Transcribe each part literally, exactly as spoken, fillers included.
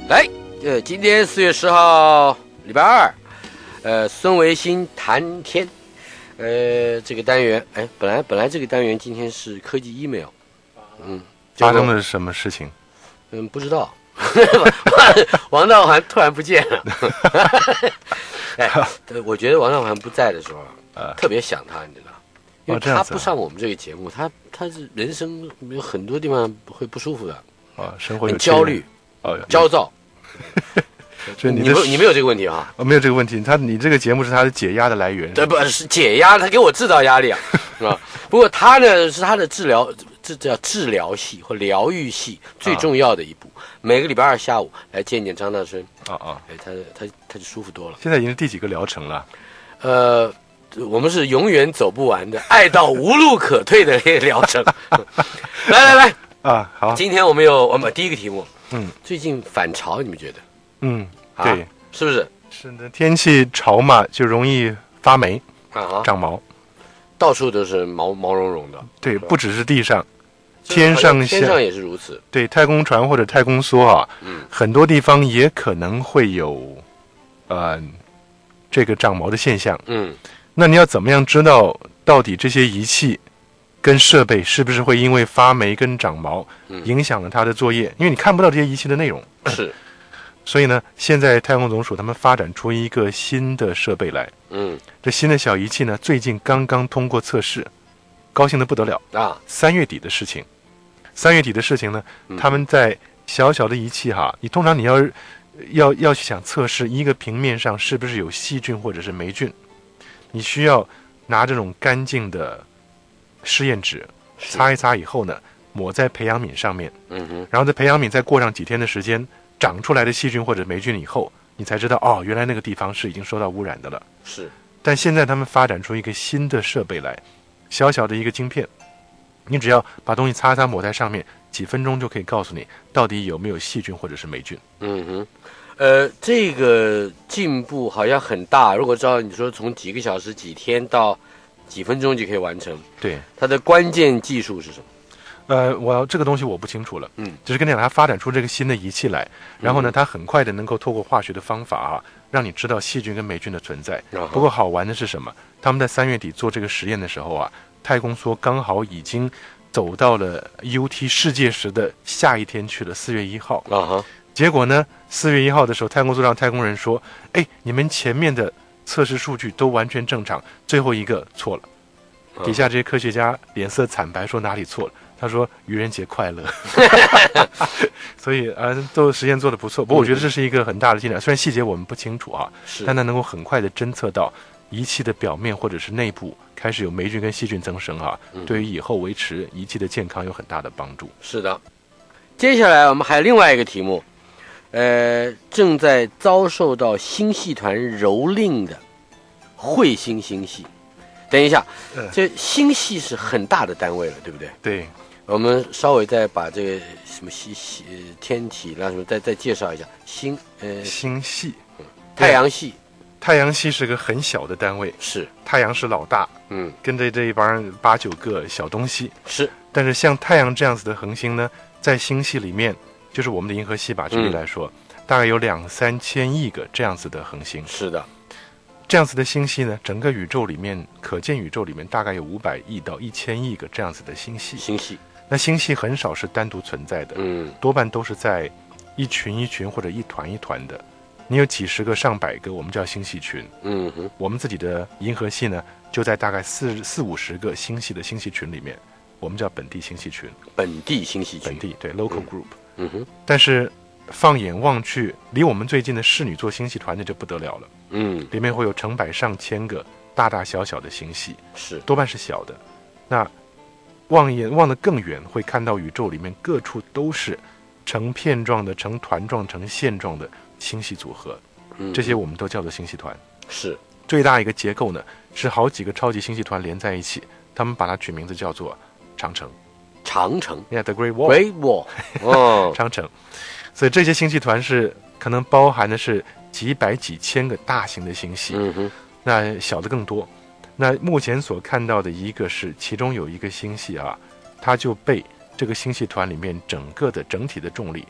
来，呃，今天四月十号，礼拜二，呃，孙维新谈天，呃，这个单元，哎，本来本来这个单元今天是科技 email， 嗯， 发生了什么事情？ 嗯，不知道，王道涵突然不见了。哎，我觉得王道涵不在的时候，呃、特别想他，你知道。因为他不上我们这个节目，他他是人生有很多地方会不舒服的， 啊，生活很焦虑， 哦， 焦躁。 所以你你没你没有这个问题啊？ 哦，没有这个问题。他你这个节目是他的解压的来源， 对，不是解压，他给我制造压力啊，是吧？不过他呢是他的治疗，这叫治疗系或疗愈系最重要的一步。啊、每个礼拜二下午来见见张大春，啊啊，哎，他他他就舒服多了。 现在已经是第几个疗程了？ 呃。我们是永远走不完的，爱到无路可退的那个疗程。来来来啊，好， 今天我们有我们第一个题目， 嗯， 最近反潮，你们觉得？ 嗯，对， 啊、是不是？ 是的，天气潮嘛，就容易发霉啊， 长毛， 到处都是毛毛茸茸的。 对，不只是地上，天上天上也是如此。 对，太空船或者太空梭啊，嗯，很多地方也可能会有，呃，这个长毛的现象，嗯。那你要怎么样知道到底这些仪器跟设备是不是会因为发霉跟长毛影响了它的作业？因为你看不到这些仪器的内容。 是。 所以呢，现在太空总署他们发展出一个新的设备来。嗯。这新的小仪器呢，最近刚刚通过测试，高兴得不得了啊！三月底的事情，三月底的事情呢，嗯、他们在小小的仪器哈，你通常你要要要去想测试一个平面上是不是有细菌或者是霉菌。你需要拿这种干净的试验纸擦一擦以后呢，抹在培养皿上面，嗯哼，然后在培养皿再过上几天的时间，长出来的细菌或者霉菌以后，你才知道哦，原来那个地方是已经受到污染的了。 是， 但现在他们发展出一个新的设备来，小小的一个晶片，你只要把东西擦擦抹在上面，几分钟就可以告诉你到底有没有细菌或者是霉菌。 嗯哼。呃，这个进步好像很大。如果照你说从几个小时、几天到几分钟就可以完成， 对， 它的关键技术是什么？ 呃，我这个东西我不清楚了。嗯，只是跟你讲，它发展出这个新的仪器来，然后呢，它很快的能够透过化学的方法啊，让你知道细菌跟霉菌的存在。不过好玩的是什么？他们在三月底做这个实验的时候啊，太空梭刚好已经走到了 U T 世界时的下一天去了，四月一号。啊哈。结果呢？四月一号的时候，太空梭让太空人说：“哎，你们前面的测试数据都完全正常，最后一个错了。”底下这些科学家脸色惨白，说哪里错了？他说：“愚人节快乐。”所以啊、呃，都实验做得不错。不过我觉得这是一个很大的进展，虽然细节我们不清楚啊，但它能够很快的侦测到仪器的表面或者是内部开始有霉菌跟细菌增生啊，嗯、对于以后维持仪器的健康有很大的帮助。 是的。接下来我们还有另外一个题目。呃，正在遭受到星系团蹂躏的彗星星系。等一下，呃、这星系是很大的单位了，对不对？ 对。 我们稍微再把这个什么系系天体啦什么再再介绍一下星呃星系、 嗯，太阳系。 太阳系是个很小的单位， 是太阳是老大，嗯，跟着这一帮八九个小东西是。 但是像太阳这样子的恒星呢，在星系里面。就是我们的银河系吧，举例来说，嗯、大概有两三千亿个这样子的恒星。 是的， 这样子的星系呢，整个宇宙里面，可见宇宙里面大概有五百亿到一千亿个这样子的星系。 星系， 那星系很少是单独存在的，嗯，多半都是在一群一群或者一团一团的。你有几十个、上百个，我们叫星系群。嗯哼，我们自己的银河系呢，就在大概四四五十个星系的星系群里面，我们叫本地星系群。 本地星系群， 本地对 local group。嗯嗯哼， 但是放眼望去，离我们最近的室女座星系团那就不得了了。嗯，里面会有成百上千个大大小小的星系， 是多半是小的。那望眼望得更远，会看到宇宙里面各处都是成片状的、成团状、成线状的星系组合。嗯，这些我们都叫做星系团。 是最大一个结构呢，是好几个超级星系团连在一起，他们把它取名字叫做长城。 长城 ，Yeah, the Great Wall. Great Wall， 哦， 长城。所以这些星系团是可能包含的是几百几千个大型的星系，嗯哼，那小的更多。那目前所看到的一个是，其中有一个星系啊，它就被这个星系团里面整个的整体的重力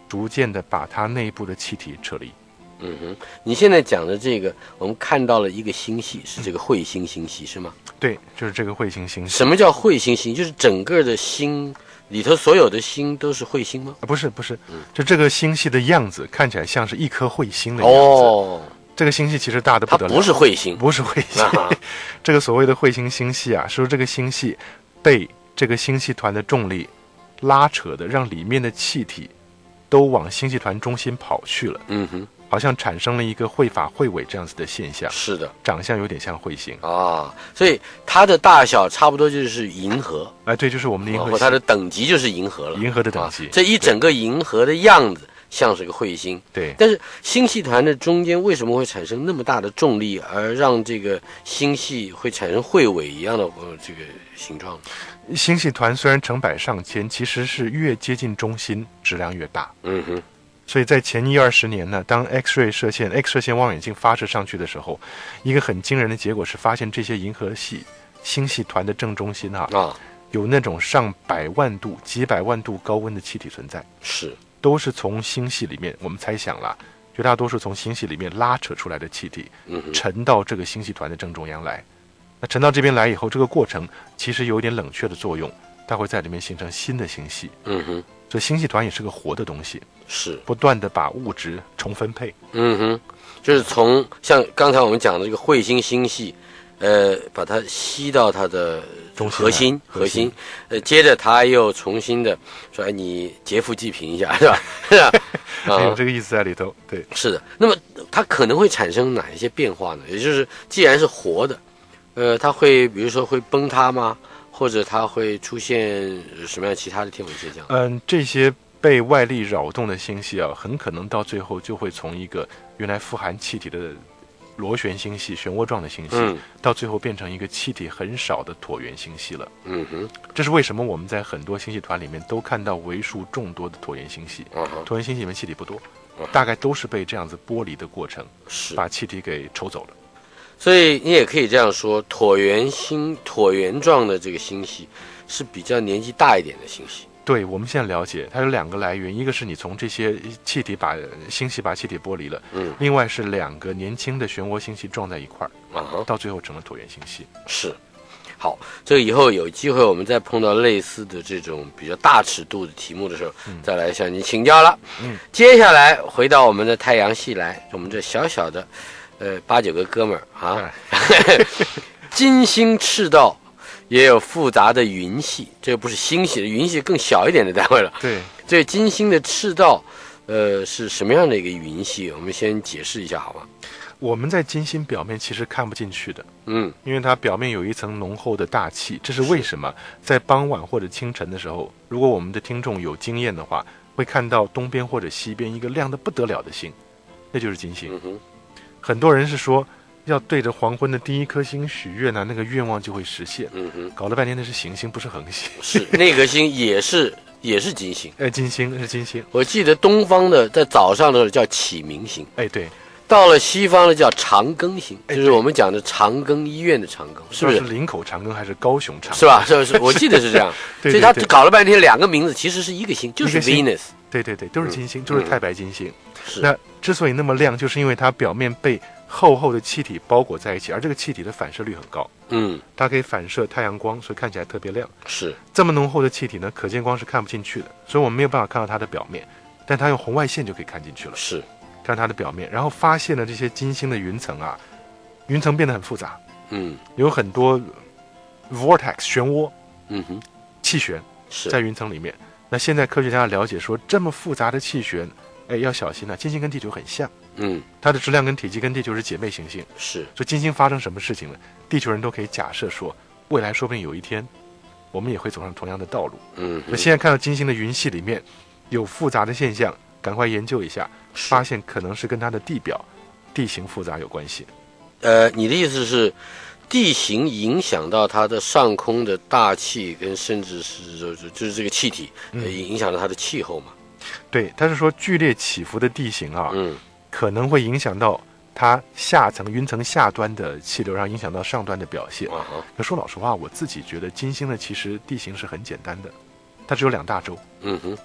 逐渐的把它内部的气体撤离。 嗯哼，你现在讲的这个，我们看到了一个星系，是这个彗星星系，是吗？ 对，就是这个彗星星系。 什么叫彗星星？就是整个的星里头所有的星都是彗星吗？ 啊，不是，不是，嗯、就这个星系的样子看起来像是一颗彗星的样子。哦，这个星系其实大的不得了， 它不是彗星， 不是彗星。啊、这个所谓的彗星星系啊，是说这个星系被这个星系团的重力拉扯的，让里面的气体都往星系团中心跑去了。嗯哼。好像产生了一个彗发彗尾这样子的现象， 是的， 长相有点像彗星啊，所以它的大小差不多就是银河， 哎，对，就是我们的银河系， 它的等级就是银河了， 银河的等级， 啊、这一整个银河的样子像是个彗星， 对。 但是星系团的中间为什么会产生那么大的重力，而让这个星系会产生彗尾一样的呃这个形状？ 星系团虽然成百上千，其实是越接近中心，质量越大。嗯哼。所以在前一二十年呢，当 X-ray 射线、X 射线望远镜发射上去的时候，一个很惊人的结果是发现这些银河系星系团的正中心啊，啊有那种上百万度、几百万度高温的气体存在， 是， 都是从星系里面，我们猜想啦，绝大多数从星系里面拉扯出来的气体，嗯，沉到这个星系团的正中央来。那沉到这边来以后，这个过程其实有一点冷却的作用，它会在里面形成新的星系。嗯哼。所以星系团也是个活的东西， 是不断的把物质重分配。 嗯哼，就是从像刚才我们讲的这个彗星星系，呃，把它吸到它的核心，核心，呃，接着它又重新的说，哎，你劫富济贫一下，是吧？是吧？ 啊，有这个意思在里头。对， 是的。那么它可能会产生哪一些变化呢？也就是既然是活的，呃，它会比如说会崩塌吗？或者它会出现什么样其他的天文现象？ 嗯，这些被外力扰动的星系啊，很可能到最后就会从一个原来富含气体的螺旋星系、漩涡状的星系，嗯、到最后变成一个气体很少的椭圆星系了。嗯哼，这是为什么我们在很多星系团里面都看到为数众多的椭圆星系。嗯、椭圆星系里面气体不多，嗯、大概都是被这样子剥离的过程， 是把气体给抽走了。 所以你也可以这样说，椭圆星、椭圆状的这个星系是比较年纪大一点的星系。 对，我们现在了解，它有两个来源，一个是你从这些气体把星系把气体剥离了，嗯，另外是两个年轻的漩涡星系撞在一块儿，啊，到最后成了椭圆星系。 是，好，这个以后有机会我们再碰到类似的这种比较大尺度的题目的时候，嗯、再来向你请教了。嗯，接下来回到我们的太阳系来，我们这小小的。呃，八九个哥们儿啊，金星赤道也有复杂的云系，这个不是星系的云系，更小一点的单位了。 对， 这金星的赤道，呃，是什么样的一个云系？我们先解释一下好吗？ 我们在金星表面其实看不进去的，嗯，因为它表面有一层浓厚的大气，这是为什么？在傍晚或者清晨的时候，如果我们的听众有经验的话，会看到东边或者西边一个亮得不得了的星，那就是金星。嗯哼。很多人是说要对着黄昏的第一颗星许愿呢，那个愿望就会实现。嗯哼，搞了半天那是行星，不是恒星。 是那颗星也是也是金星。 哎，金星是金星。 我记得东方的在早上的时候叫启明星。 哎，对。 到了西方的叫长庚星，就是我们讲的长庚医院的长庚，是不是？ 是林口长庚还是高雄长庚？ 是吧？是是，我记得是这样。 对对对， 所以他搞了半天两个名字，其实是一个星，就是 Venus。 对对对，都是金星，就是太白金星。嗯、那之所以那么亮，就是因为它表面被厚厚的气体包裹在一起，而这个气体的反射率很高。嗯，它可以反射太阳光，所以看起来特别亮。 是这么浓厚的气体呢，可见光是看不进去的，所以我们没有办法看到它的表面，但它用红外线就可以看进去了。 是看它的表面，然后发现了这些金星的云层啊，云层变得很复杂。嗯，有很多 vortex 漩涡，嗯哼，气旋在云层里面。那现在科学家了解说，这么复杂的气旋，哎，要小心了、啊。金星跟地球很像，嗯，它的质量跟体积跟地球是姐妹行星。 是， 所以金星发生什么事情了，地球人都可以假设说，未来说不定有一天，我们也会走上同样的道路。嗯，那现在看到金星的云系里面有复杂的现象，赶快研究一下，发现可能是跟它的地表、地形复杂有关系。 呃，你的意思是？地形影响到它的上空的大气，跟甚至是就是这个气体，嗯、影响到它的气候嘛？ 对，他是说剧烈起伏的地形啊，嗯，可能会影响到它下层云层下端的气流，让影响到上端的表现。啊、可说老实话，我自己觉得金星的其实地形是很简单的，它只有两大洲，嗯哼，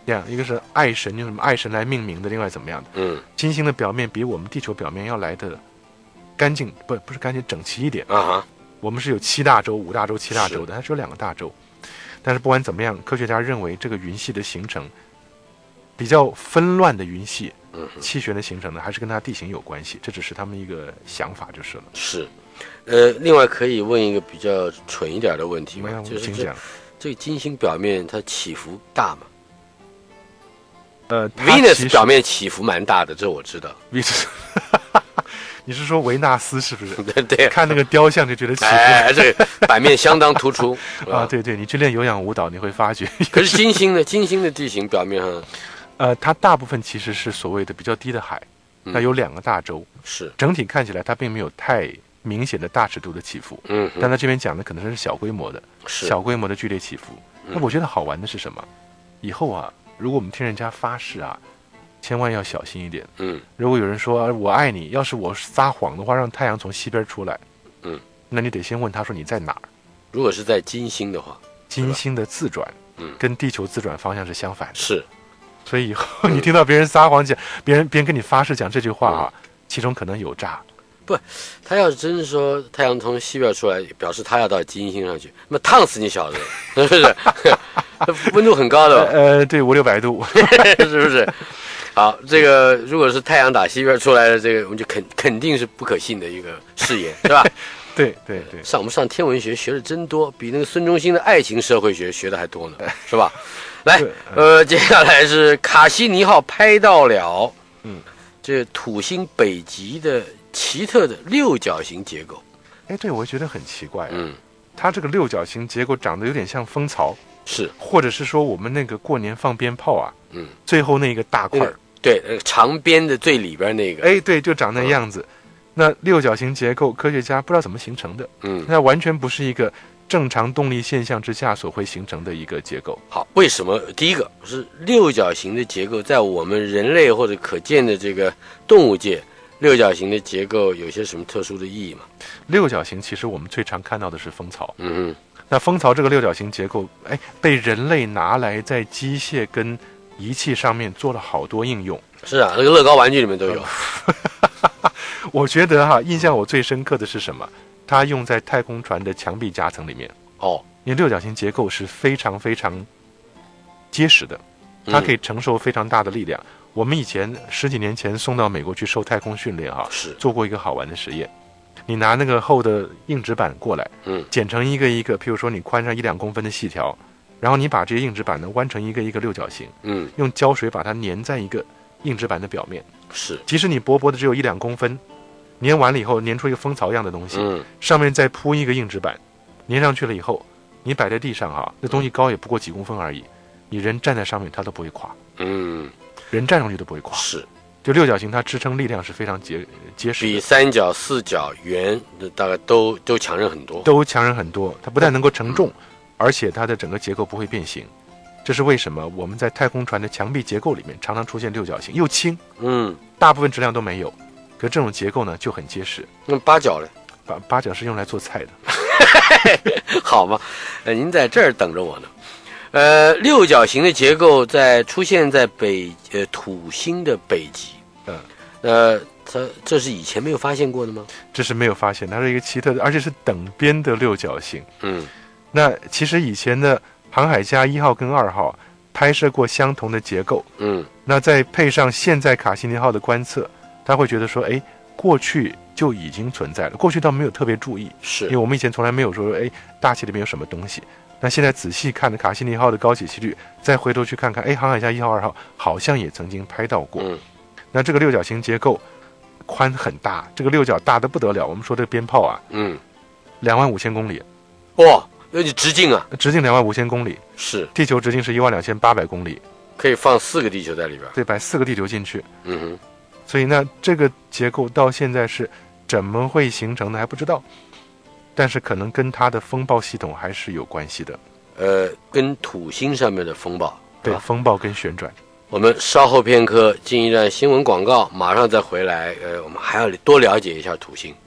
这样，一个是爱神，用什么爱神来命名的，另外怎么样的？ 嗯， 金星的表面比我们地球表面要来的干净，不不是干净，整齐一点啊哈。 我们是有七大洲、五大洲、七大洲的，它只有两个大洲。但是不管怎么样，科学家认为这个云系的形成比较纷乱的云系， 嗯， 气旋的形成呢，还是跟它地形有关系，这只是他们一个想法就是了。 是，呃，另外可以问一个比较蠢一点的问题吗？就是这这个金星表面它起伏大吗？ 呃 ，Venus 表面起伏蛮大的，这我知道。 Venus 你是说维纳斯是不是？ 对对， 看那个雕像就觉得起伏， 哎，这个版面相当突出啊！对对，你去练有氧舞蹈，你会发觉。 可是金星呢？金星的地形表面上， 呃，它大部分其实是所谓的比较低的海，它有两个大洲， 嗯、是整体看起来它并没有太明显的大尺度的起伏， 嗯， 但它这边讲的可能是小规模的， 是小规模的剧烈起伏。那我觉得好玩的是什么？以后啊，如果我们听人家发誓啊。千万要小心一点。 嗯， 如果有人说我爱你，要是我撒谎的话，让太阳从西边出来， 嗯， 那你得先问他说你在哪儿。 如果是在金星的话， 金星的自转， 嗯， 跟地球自转方向是相反的。 是， 所以以后你听到别人撒谎讲，别人别人跟你发誓讲这句话啊，嗯、其中可能有诈。 不，他要是真是说太阳从西边出来，表示他要到金星上去，那么烫死你小子，是不是？温度很高的。 呃，对，五六百度， 是不是？好，这个如果是太阳打西边出来的，这个我们就肯肯定是不可信的一个誓言，是吧？ 对对对， 上我们上天文学学的真多，比那个孙中兴的爱情社会学学的还多呢，是吧？来，呃，接下来是卡西尼号拍到了， 嗯， 这土星北极的奇特的六角形结构。 哎，对，我觉得很奇怪、啊， 嗯， 它这个六角形结构长得有点像蜂巢， 是， 或者是说我们那个过年放鞭炮啊， 嗯， 最后那个大块。 对，呃，长边的最里边那个， 哎，对，就长那样子。嗯、那六角形结构，科学家不知道怎么形成的， 嗯， 那完全不是一个正常动力现象之下所会形成的一个结构。 好，为什么？第一个是六角形的结构，在我们人类或者可见的这个动物界，六角形的结构有些什么特殊的意义吗？ 六角形其实我们最常看到的是蜂巢， 嗯哼， 那蜂巢这个六角形结构，哎，被人类拿来在机械跟仪器上面做了好多应用。 是啊，那个乐高玩具里面都有。 我觉得哈，印象我最深刻的是什么？它用在太空船的墙壁夹层里面。 哦， 因为六角形结构是非常非常结实的，它可以承受非常大的力量。嗯、我们以前十几年前送到美国去受太空训练哈， 是做过一个好玩的实验。你拿那个厚的硬纸板过来， 嗯， 剪成一个一个，譬如说你宽上一两公分的细条。然后你把这些硬纸板呢弯成一个一个六角形， 嗯， 用胶水把它粘在一个硬纸板的表面， 是， 即使你薄薄的只有一两公分，粘完了以后粘出一个蜂巢一样的东西， 嗯， 上面再铺一个硬纸板，粘上去了以后，你摆在地上哈、啊，那东西高也不过几公分而已，你人站在上面它都不会垮， 嗯， 人站上去都不会垮， 是， 就六角形它支撑力量是非常结结实的， 比三角、四角、圆大概都都强韧很多， 都强韧很多，它不但能够承重。嗯，而且它的整个结构不会变形，这是为什么我们在太空船的墙壁结构里面常常出现六角形，又轻， 嗯， 大部分质量都没有，可这种结构呢就很结实。 那八角呢？ 八八角是用来做菜的， 好吗？呃，您在这儿等着我呢。呃，六角形的结构在出现在北呃土星的北极， 嗯， 呃，它这是以前没有发现过的吗？ 这是没有发现，它是一个奇特的，而且是等边的六角形， 嗯。 那其实以前的航海家一号跟二号拍摄过相同的结构， 嗯， 那再配上现在卡西尼号的观测，他会觉得说，哎，过去就已经存在了，过去倒没有特别注意， 是因为我们以前从来没有说，哎，大气里面有什么东西。那现在仔细看的卡西尼号的高解析率，再回头去看看，哎，航海家一号、二号好像也曾经拍到过。 嗯， 那这个六角形结构宽很大，这个六角大得不得了。我们说这个鞭炮啊， 嗯， 两万五千公里， 哇！那你直径啊？ 直径两万五千公里， 是地球直径是一万两千八百公里， 可以放四个地球在里边。 对，摆四个地球进去。 嗯哼， 所以那这个结构到现在是怎么会形成的还不知道，但是可能跟它的风暴系统还是有关系的。 呃，跟土星上面的风暴， 对， 啊、 风暴跟旋转。 我们稍后片刻进一段新闻广告，马上再回来。呃，我们还要多了解一下土星。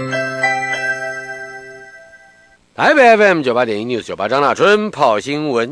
台北 F M 九八点一 News 九八张大春跑新闻，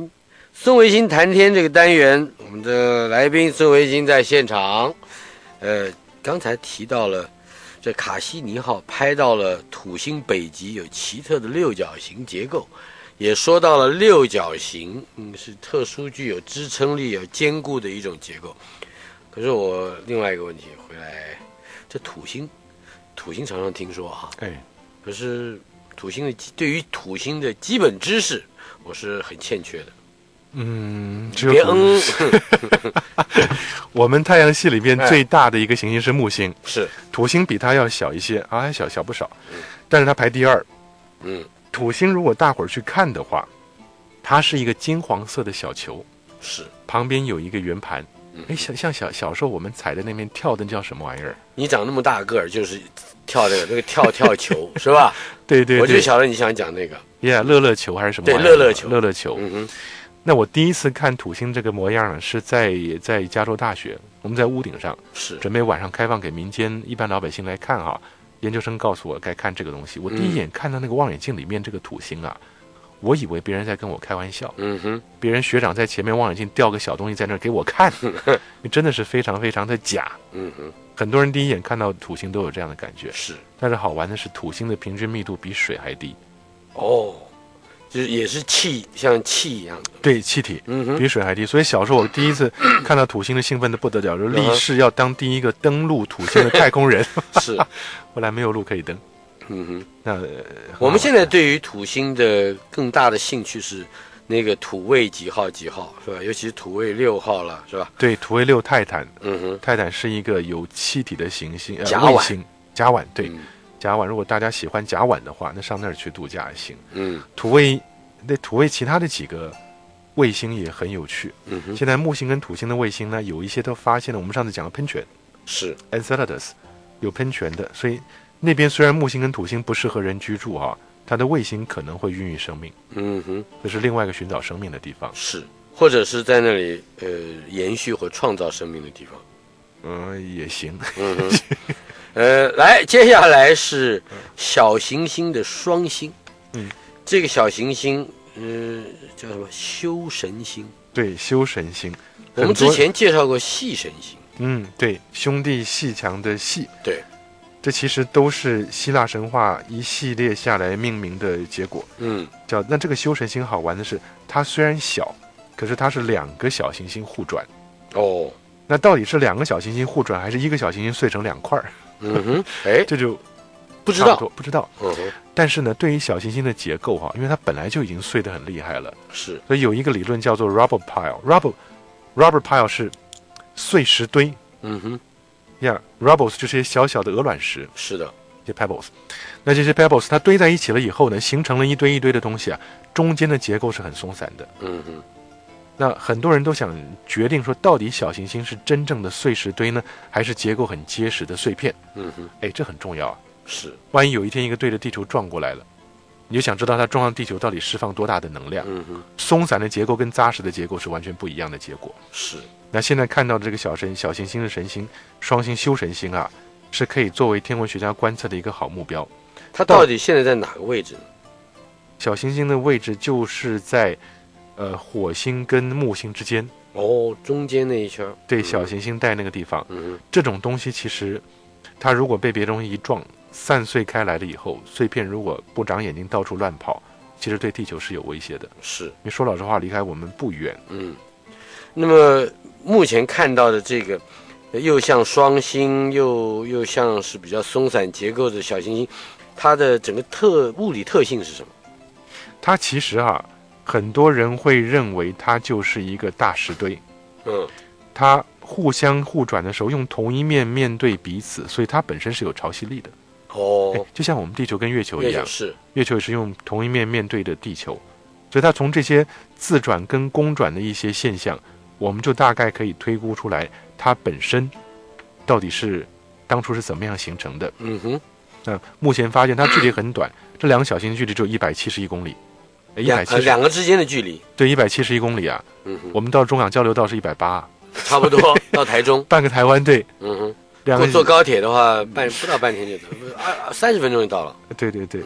孙维新谈天这个单元，我们的来宾孙维新在现场。呃，刚才提到了这卡西尼号拍到了土星北极有奇特的六角形结构，也说到了六角形，嗯，是特殊具有支撑力、有坚固的一种结构。可是我另外一个问题回来，这土星，土星常常听说哈， 哎， 可是土星的对于土星的基本知识，我是很欠缺的。 嗯， 别嗯， 我们太阳系里边最大的一个行星是木星， 是土星比它要小一些啊，还小小不少，但是它排第二。 嗯， 土星如果大伙儿去看的话，它是一个金黄色的小球， 是旁边有一个圆盘。哎，像像小小时候我们踩的那面跳的叫什么玩意儿？ 你长那么大个儿，就是跳这个那个跳跳球是吧？ 对对对， 我就晓得你想讲那个， 呀，乐乐球还是什么玩意儿？ 对，乐乐球， 乐乐球。 嗯哼。 那我第一次看土星这个模样呢，是在在加州大学，我们在屋顶上， 是准备晚上开放给民间一般老百姓来看啊。研究生告诉我该看这个东西，我第一眼看到那个望远镜里面这个土星啊，我以为别人在跟我开玩笑， 嗯哼， 别人学长在前面望远镜吊个小东西在那儿给我看，真的是非常非常的假， 嗯哼， 很多人第一眼看到土星都有这样的感觉， 是， 但是好玩的是土星的平均密度比水还低， 哦。就是也是气，像气一样的， 对，气体， 嗯哼， 比水还低。所以小时候我第一次看到土星的兴奋的不得了，就立誓要当第一个登陆土星的太空人。 是， 后来没有路可以登。 嗯哼， 那、呃、 我们现在对于土星的更大的兴趣是那个土卫几号几号，是吧？尤其是土卫六号了，是吧？ 对，土卫六泰坦， 嗯哼， 泰坦是一个有气体的行星，呃、 甲烷， 卫星，甲烷，对。 嗯， 甲烷，如果大家喜欢甲烷的话，那上那儿去度假也行。 嗯， 土卫，那土卫其他的几个卫星也很有趣。 嗯哼， 现在木星跟土星的卫星呢，有一些都发现了。我们上次讲了喷泉， 是 Enceladus 有喷泉的，所以那边虽然木星跟土星不适合人居住啊，它的卫星可能会孕育生命。 嗯哼， 这是另外一个寻找生命的地方。 是，或者是在那里呃延续或创造生命的地方。 嗯，也行。 嗯哼。呃，来，接下来是小行星的双星。 嗯， 这个小行星，呃，叫什么？修神星。 对，修神星。 我们之前介绍过细神星。 嗯，对，兄弟阋墙的阋。 对， 这其实都是希腊神话一系列下来命名的结果。 嗯， 叫那这个修神星好玩的是，它虽然小，可是它是两个小行星互转。 哦， 那到底是两个小行星互转，还是一个小行星碎成两块？ 嗯哼，哎， 这就不知道， 不知道。 嗯哼， 但是呢，对于小行星的结构哈，因为它本来就已经碎得很厉害了， 是， 所以有一个理论叫做 rubble pile。rubble rubble pile 是碎石堆。 嗯哼， 呀、yeah, ，rubbles 就是些小小的鹅卵石。 是的， 这些 pebbles。那这些 pebbles 它堆在一起了以后呢，形成了一堆一堆的东西啊，中间的结构是很松散的。 嗯哼。 那很多人都想决定说，到底小行星是真正的碎石堆呢，还是结构很结实的碎片？ 嗯哼， 哎，这很重要啊。 是， 万一有一天一个对着地球撞过来了，你就想知道它撞上地球到底释放多大的能量。 嗯哼， 松散的结构跟扎实的结构是完全不一样的结果。 是。 那现在看到的这个小神小行星的神星双星修神星啊，是可以作为天文学家观测的一个好目标。 它到底现在在哪个位置呢？ 小行星的位置就是在呃火星跟木星之间。 哦，中间那一圈。 对，小行星带那个地方。 嗯， 这种东西其实它如果被别的东西一撞散碎开来了以后，碎片如果不长眼睛到处乱跑，其实对地球是有威胁的。 是， 你说老实话，离开我们不远。 嗯，那么目前看到的这个又像双星又又像是比较松散结构的小行星，它的整个特物理特性是什么？ 它其实啊，很多人会认为它就是一个大石堆。 嗯， 它互相互转的时候用同一面面对彼此，所以它本身是有潮汐力的。 哦， 就像我们地球跟月球一样， 是月球也是用同一面面对着地球，所以它从这些自转跟公转的一些现象，我们就大概可以推估出来它本身到底是当初是怎么样形成的。 嗯哼， 那目前发现它距离很短，这两个小行星距离只有一百七十一公里，一百七十两个之间的距离， 对，一百七十一公里啊。 嗯哼， 我们到中港交流道是一百八， 差不多到台中半个台湾队。 嗯哼， 两个坐高铁的话，半不到半天就到，二三十分钟就到了。 对对对， 嗯，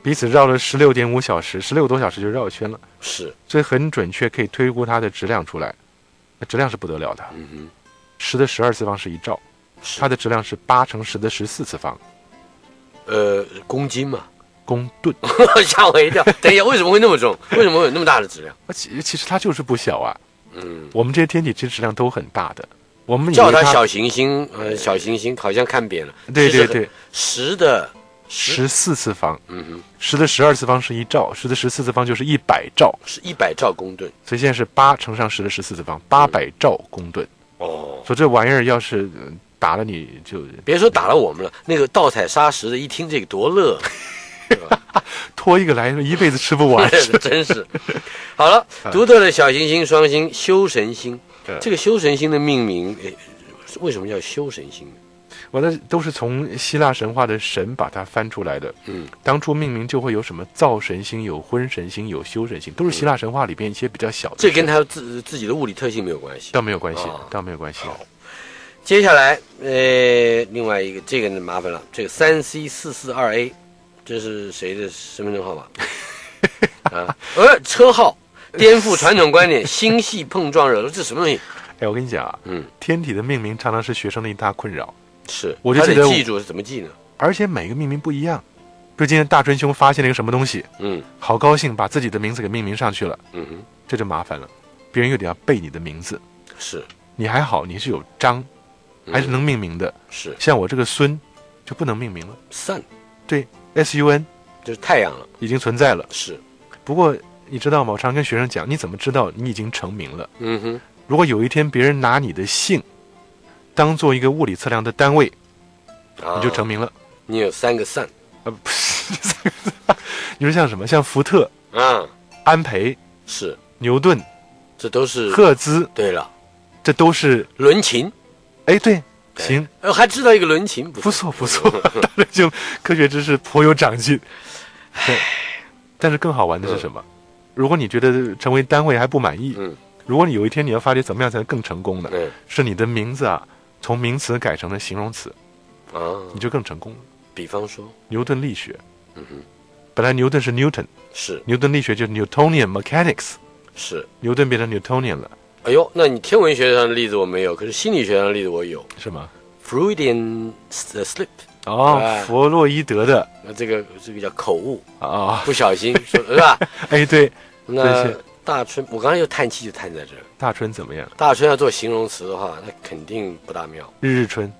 彼此绕了十六点五小时，十六个多小时就绕一圈了。 是， 所以很准确可以推估它的质量出来。那质量是不得了的。 嗯哼， 十的十二次方是一兆，它的质量是八乘十的十四次方。 呃，公斤嘛， 公吨。 吓我一跳！等一下，为什么会那么重？为什么会有那么大的质量？ 其其实它就是不小啊。 嗯， 我们这些天体其实质量都很大的。我们叫它小行星，呃，小行星好像看扁了。 对对对， 十的。 十四次方， 嗯哼， 十的十二次方是一兆，十的十四次方就是一百兆， 是一百兆公吨， 所以现在是八乘上十的十四次方，八百兆公吨。 哦， 所以这玩意儿要是打了你就别说打了我们了，那个盗采砂石的一听这个多乐，对吧？ 拖一个来一辈子吃不完， 真是。好了，独特的小行星双星修神星，这个修神星的命名，为什么叫修神星呢？ 我的都是从希腊神话的神把它翻出来的。 嗯，当初命名就会有什么造神星、有婚神星、有休神星，都是希腊神话里边一些比较小的。 这跟它自自己的物理特性没有关系， 倒没有关系，哦、倒没有关系。 好，接下来，呃，另外一个这个呢麻烦了，这个三 C 四四二 A， 这是谁的身份证号码？啊，呃，车号颠覆传统观点，星系碰撞惹了，这什么东西？ 哎，我跟你讲啊，嗯，天体的命名常常是学生的一大困扰。 是， 我就记得记住是怎么记呢？ 而且每个命名不一样。比如今天大春兄发现了一个什么东西， 嗯， 好高兴，把自己的名字给命名上去了， 嗯哼， 这就麻烦了，别人有点要背你的名字。 是， 你还好，你是有章，还是能命名的。 嗯、是， 像我这个孙就不能命名了。 Sun， 对 ，S U N 就是太阳了， 已经存在了。 是， 不过你知道吗？我常跟学生讲，你怎么知道你已经成名了？ 嗯哼， 如果有一天别人拿你的姓当做一个物理测量的单位。你就成名了。 你有三个 sun， 呃，不是，你说像什么？像福特啊， 安培是牛顿， 这都是赫兹。 对了， 这都是伦琴。 哎，对，行， 呃，还知道一个伦琴， 不错不错，大人兄科学知识颇有长进。但是更好玩的是什么？嗯、如果你觉得成为单位还不满意， 嗯， 如果你有一天你要发觉怎么样才能更成功呢？ 嗯， 是你的名字啊，从名词改成了形容词。 啊， 你就更成功了。 比方说牛顿力学， 嗯哼， 本来牛顿是 Newton， 是牛顿力学就是 Newtonian mechanics， 是牛顿变成 Newtonian 了。 哎呦，那你天文学上的例子我没有，可是心理学上的例子我有， 是吗 ？Freudian slip， 哦，哎、弗洛伊德的， 那这个这个叫口误啊、哦， 不小心说是吧？ 哎，对， 那大春，我刚才又叹气就叹在这儿。 大春怎么样？ 大春要做形容词的话，那肯定不大妙。 日日春。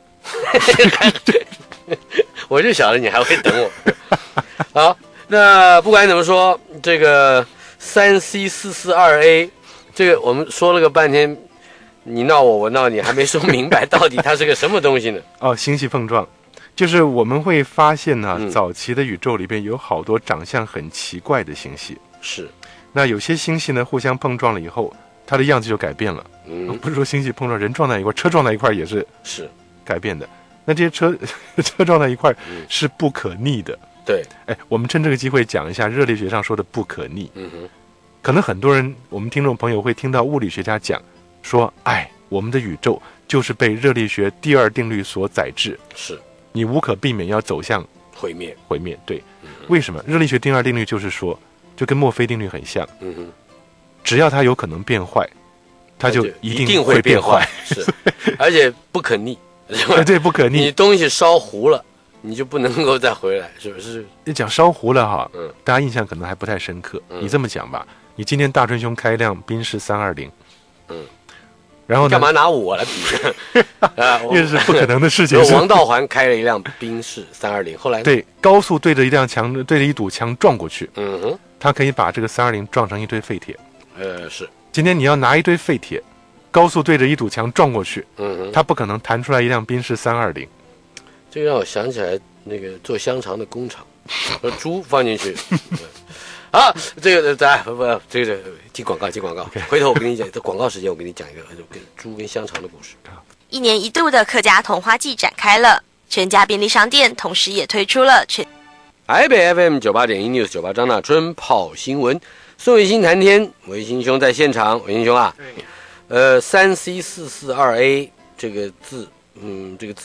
我就晓得你还会等我。好，那不管怎么说，这个三 C 四四二 A， 这个我们说了个半天，你闹我，我闹你，还没说明白到底它是个什么东西呢？ 哦，星系碰撞，就是我们会发现呢、啊嗯， 早期的宇宙里边有好多长相很奇怪的星系。 是， 那有些星系呢互相碰撞了以后，它的样子就改变了。 嗯， 不是说星系碰撞，人撞在一块，车撞在一块也是是改变的。那这些车车撞在一块是不可逆的。 对， 哎，我们趁这个机会讲一下热力学上说的不可逆。 嗯哼， 可能很多人，我们听众朋友会听到物理学家讲说，哎，我们的宇宙就是被热力学第二定律所载制， 是你无可避免要走向毁灭。 毁灭，对。嗯、为什么？热力学第二定律就是说，就跟墨菲定律很像。 嗯哼， 只要它有可能变坏，它就一定会变坏。 是， 而且不可逆。 对对，不可逆。 你东西烧糊了，你就不能够再回来，是不是？ 你讲烧糊了哈， 嗯， 大家印象可能还不太深刻。 嗯、 你这么讲吧，你今天大春兄开一辆宾士三二零， 嗯， 然后呢？ 干嘛拿我来比？啊， 因为是不可能的事情。 王道环开了一辆宾士三二零，后来对高速对着一辆墙，对着一堵墙撞过去， 嗯哼， 他可以把这个三二零撞成一堆废铁。 呃，是。 今天你要拿一堆废铁。高速对着一堵墙撞过去， 嗯哼， 它不可能弹出来一辆宾士三二零。 这个让我想起来那个做香肠的工厂，把猪放进去。啊，这个咱不不，这个进广告进广告。Okay. 回头我跟你讲，这广告时间我跟你讲一个跟猪跟香肠的故事。 一年一度的客家童话季展开了，全家便利商店同时也推出了全。 台北 F M 九八点一 News 九八张大春跑新闻，宋伟新谈天，伟新兄在现场，伟新兄啊。呃，三 C 四四二 A 这个字，嗯，这个字样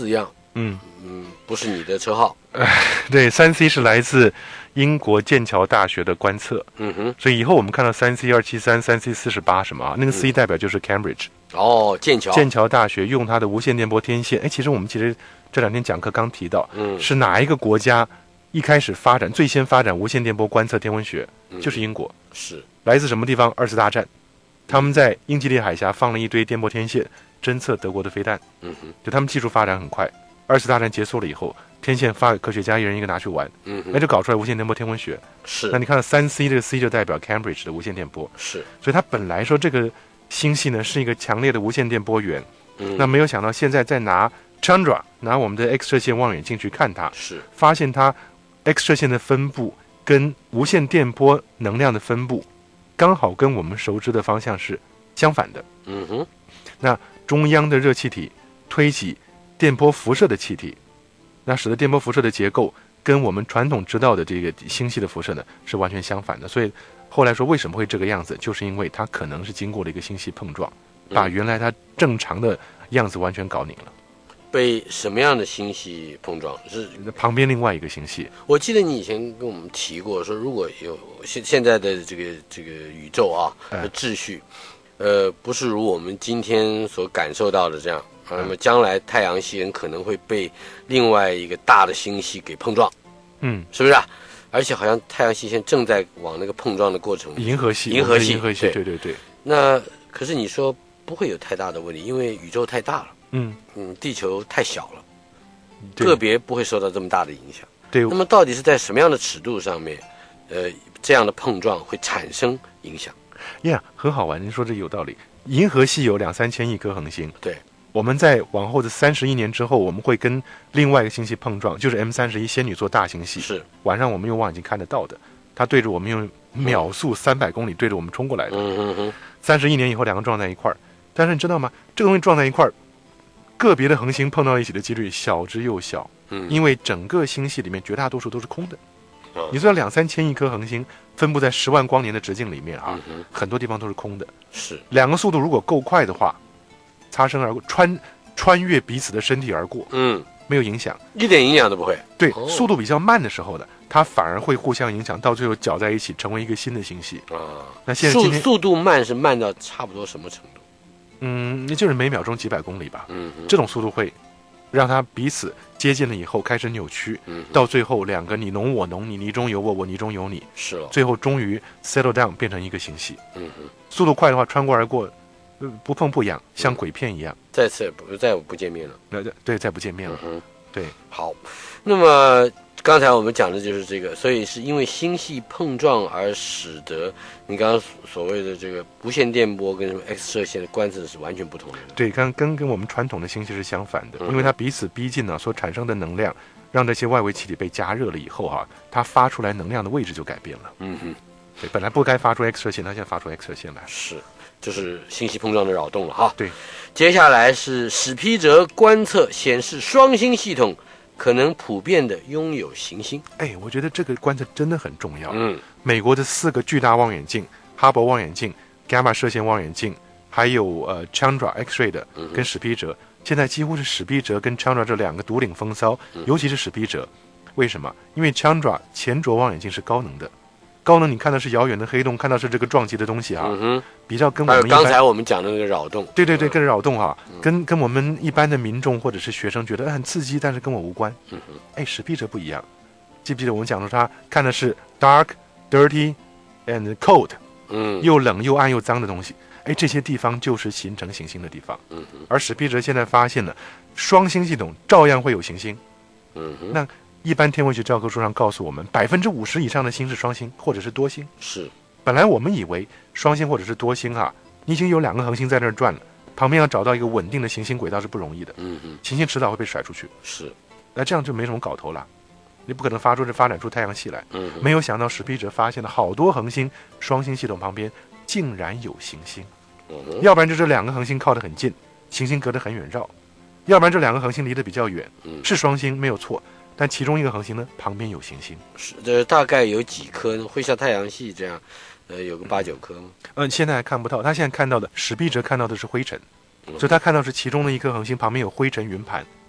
嗯嗯，不是你的车号。 呃、对，三 C 是来自英国剑桥大学的观测。 嗯哼， 所以以后我们看到三 C 二七三、三 C 四十八什么啊，那个 C 代表就是 Cambridge。 哦，剑桥。 剑桥大学用它的无线电波天线，哎，其实我们其实这两天讲课刚提到，嗯，是哪一个国家一开始发展最先发展无线电波观测天文学，嗯、就是英国。 是来自什么地方？二次大战，他们在英吉利海峡放了一堆电波天线，侦测德国的飞弹。 嗯哼， 就他们技术发展很快。二次大战结束了以后，天线发给科学家，一人一个拿去玩，嗯，那就搞出来无线电波天文学。 是， 那你看到三 C 这个 C 就代表 Cambridge 的无线电波。 是， 所以它本来说这个星系呢是一个强烈的无线电波源，嗯，那没有想到现在再拿 Chandra 拿我们的 X 射线望远镜去看它， 是， 发现它 X 射线的分布跟无线电波能量的分布刚好跟我们熟知的方向是相反的。 嗯哼， 那中央的热气体推起电波辐射的气体，那使得电波辐射的结构跟我们传统知道的这个星系的辐射呢是完全相反的。所以后来说为什么会这个样子，就是因为它可能是经过了一个星系碰撞，把原来它正常的样子完全搞拧了。 被什么样的星系碰撞？是旁边另外一个星系。 我记得你以前跟我们提过，说如果有现现在的这个这个宇宙啊的秩序，呃，不是如我们今天所感受到的这样，那么将来太阳系很可能会被另外一个大的星系给碰撞， 嗯， 是不是啊？而且好像太阳系现在正在往那个碰撞的过程。 银河系， 银河系， 银河系，对对对。 那可是你说不会有太大的问题，因为宇宙太大了。 嗯嗯，地球太小了，个别不会受到这么大的影响。 对。 那么到底是在什么样的尺度上面，呃，这样的碰撞会产生影响？ 呀， yeah, 很好玩，您说这有道理。银河系有两三千亿颗恒星， 对。 我们在往后的三十亿年之后，我们会跟另外一个星系碰撞，就是 M 三十一仙女座大星系。 是。 晚上我们用望远镜看得到的，它对着我们用秒速三百公里对着我们冲过来的。 嗯嗯嗯。 三十亿年以后，两个撞在一块儿，但是你知道吗？这个东西撞在一块儿。个别的恒星碰到一起的几率小之又小， 嗯， 因为整个星系里面绝大多数都是空的。嗯、你知道两三千亿颗恒星分布在十万光年的直径里面啊， 嗯、 很多地方都是空的。 是， 两个速度如果够快的话，擦身而过，穿穿越彼此的身体而过， 嗯， 没有影响， 一点影响都不会。 对，哦、速度比较慢的时候呢，它反而会互相影响，到最后搅在一起成为一个新的星系啊。 那现在今天速速度慢是慢到差不多什么程度？ 嗯，也就是每秒钟几百公里吧。 嗯， 这种速度会让它彼此接近了以后开始扭曲， 嗯， 到最后两个你侬我侬，你泥中有我，我泥中有你， 是了， 最后终于 settle down 变成一个星系。 嗯哼， 速度快的话，穿过而过，呃、不碰不痒，像鬼片一样。 嗯、再次不再不见面了。 对对，再不见面了。 嗯、 对， 好，那么。刚才我们讲的就是这个，所以是因为星系碰撞而使得你刚刚所谓的这个无线电波跟什么 X 射线的观测是完全不同的。 对，跟跟跟我们传统的星系是相反的，嗯、因为它彼此逼近呢、啊，所产生的能量，让这些外围气体被加热了以后啊，它发出来能量的位置就改变了。 嗯哼， 对，本来不该发出 X 射线，它现在发出 X 射线来。 是，就是星系碰撞的扰动了哈。 对， 接下来是史皮哲观测显示双星系统。可能普遍的拥有行星， 哎，我觉得这个观测真的很重要。 嗯， 美国的四个巨大望远镜，哈勃望远镜、伽马射线望远镜，还有呃 Chandra X-ray 的跟史皮哲，嗯、现在几乎是史皮哲跟 Chandra 这两个独领风骚， 嗯、 尤其是史皮哲。为什么？因为 Chandra 前轴望远镜是高能的。高能，你看的是遥远的黑洞，看到是这个撞击的东西啊， 嗯哼， 比较跟我们一般刚才我们讲的那个扰动， 对对对，跟扰动啊，嗯、跟跟我们一般的民众或者是学生觉得很刺激，但是跟我无关。 嗯哼， 哎，史皮哲不一样，记不记得我们讲说他看的是 dark, dirty, and cold， 嗯， 又冷又暗又脏的东西，哎，这些地方就是形成行星的地方。 嗯哼， 而史皮哲现在发现了双星系统照样会有行星。 嗯哼， 那。一般天文学教科书上告诉我们，百分之五十以上的星是双星或者是多星。 是， 本来我们以为双星或者是多星啊，你已经有两个恒星在那儿转了，旁边要找到一个稳定的行星轨道是不容易的。 嗯嗯， 行星迟早会被甩出去。 是， 那这样就没什么搞头了，你不可能发出这发展出太阳系来。 嗯， 没有想到史皮哲发现了好多恒星，双星系统旁边竟然有行星。 嗯， 要不然就这两个恒星靠得很近，行星隔得很远绕；要不然这两个恒星离得比较远， 嗯， 是双星没有错。但其中一个恒星呢，旁边有行星， 是这大概有几颗呢？会像太阳系这样，呃，有个八九颗吗？ 嗯，现在还看不到。他现在看到的，史皮哲看到的是灰尘，嗯、所以他看到是其中的一颗恒星旁边有灰尘云盘。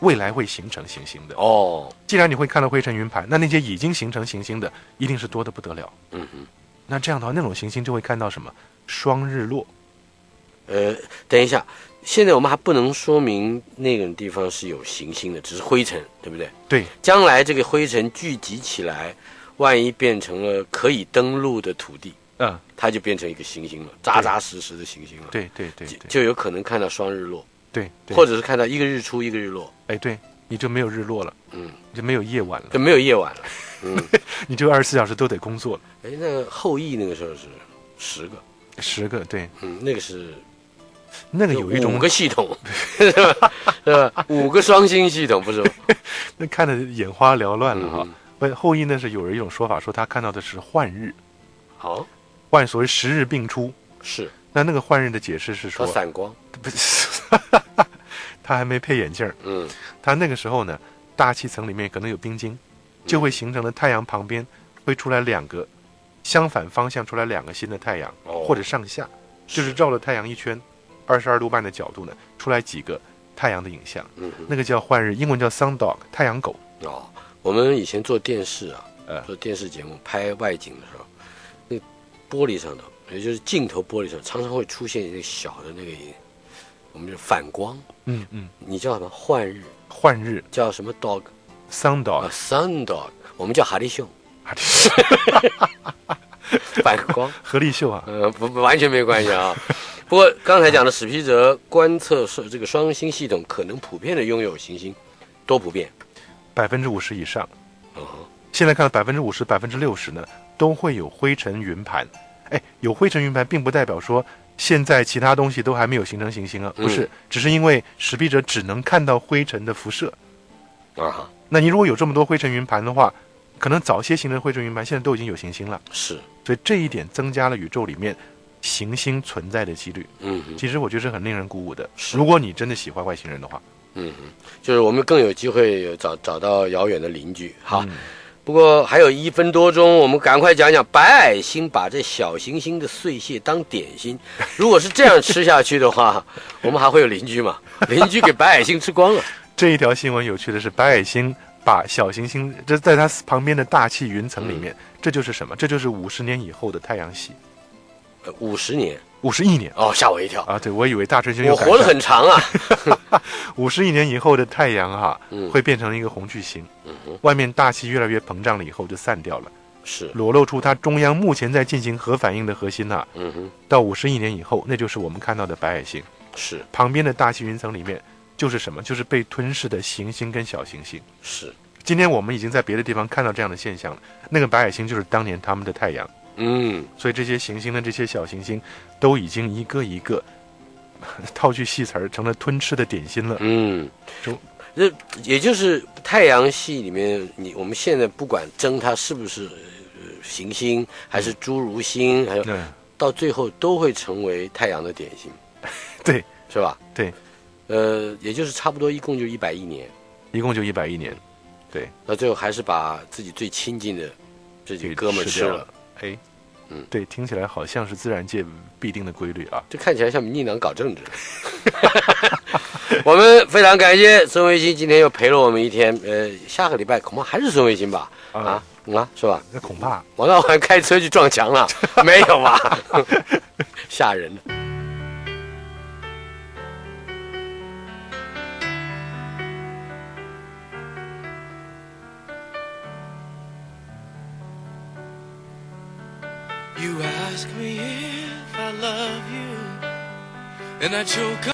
未来会形成行星的。 哦， 既然你会看到灰尘云盘，那那些已经形成行星的一定是多得不得了。 嗯哼， 那这样的话，那种行星就会看到什么双日落。 呃，等一下，现在我们还不能说明那种地方是有行星的，只是灰尘，对不对？ 对， 将来这个灰尘聚集起来，万一变成了可以登陆的土地， 嗯， 它就变成一个行星了，扎扎实实的行星了。 对对对对， 就有可能看到双日落。 对，对或者是看到一个日出一个日落。 哎，对，你就没有日落了， 嗯， 就没有夜晚了， 就没有夜晚了，嗯， 你就二十四小时都得工作了。 哎，那后羿那个时候是十个， 十个，对， 嗯，那个是那个有一种五个系统，是吧？是吧？五个双星系统不是吗？ 那看得眼花缭乱了哈。不、嗯，后羿那是有人一种说法说他看到的是幻日， 好， 幻所谓十日并出， 是。 那那个幻日的解释是说散光， 不是，他还没配眼镜， 嗯， 他那个时候呢，大气层里面可能有冰晶，就会形成了太阳旁边会出来两个相反方向出来两个新的太阳， 哦、 或者上下，就是绕了太阳一圈，二十二度半的角度呢，出来几个太阳的影像， 嗯， 那个叫幻日，英文叫 sun dog， 太阳狗。 哦，我们以前做电视啊， 呃， 做电视节目拍外景的时候，那玻璃上头。也就是镜头玻璃上常常会出现一个小的那个，我们就反光。 嗯嗯， 你叫什么？幻日。 幻日叫什么 dog？sun dog。 啊 ，sun dog。我们叫哈利秀。 哈利秀。 反光。 何立秀啊？ 呃，不，完全没关系啊。不过刚才讲的史皮哲观测是这个双星系统可能普遍的拥有行星，多普遍？ 百分之五十以上。 嗯哼。 现在看到百分之五十、百分之六十呢，都会有灰尘云盘。哎，有灰尘云盘并不代表说现在其他东西都还没有形成行星啊，不是，嗯、只是因为史皮哲只能看到灰尘的辐射。 啊， 那你如果有这么多灰尘云盘的话，可能早些形成灰尘云盘现在都已经有行星了。 是， 所以这一点增加了宇宙里面行星存在的几率。 嗯， 其实我觉得是很令人鼓舞的。如果你真的喜欢外星人的话， 嗯哼，就是我们更有机会找找到遥远的邻居。好。嗯，不过还有一分多钟，我们赶快讲讲白矮星把这小行星的碎屑当点心。如果是这样吃下去的话，我们还会有邻居吗？邻居给白矮星吃光了。 这一条新闻有趣的是，白矮星把小行星，这在它旁边的大气云层里面，嗯、这就是什么？这就是五十年以后的太阳系。 呃，五十年。五十亿年哦，吓我一跳啊！对，我以为大春兄我活得很长啊。 五十亿年以后的太阳哈、啊， 嗯、 会变成一个红巨星， 嗯哼， 外面大气越来越膨胀了以后就散掉了， 是裸露出它中央目前在进行核反应的核心呐、啊。 嗯哼， 到五十亿年以后，那就是我们看到的白矮星。 是旁边的大气云层里面就是什么？就是被吞噬的行星跟小行星。 是， 今天我们已经在别的地方看到这样的现象了。那个白矮星就是当年他们的太阳。 嗯， 所以这些行星的这些小行星都已经一个一个套句戏词儿成了吞吃的点心了。 嗯，这也就是太阳系里面，你我们现在不管争它是不是、呃、行星，还是侏儒星，还有、嗯、到最后都会成为太阳的点心。 对， 是吧？ 对， 呃，也就是差不多一共就一百亿年， 一共就一百亿年。对， 那最后还是把自己最亲近的这几个哥们吃了。 哎，嗯，对，听起来好像是自然界必定的规律啊。 这看起来像民进党搞政治。我们非常感谢孙维新今天又陪了我们一天。呃，下个礼拜恐怕还是孙维新吧？啊，啊，嗯啊，是吧？ 那恐怕王道环开车去撞墙了，没有吧？吓人了。 You ask me if I love you, and I choke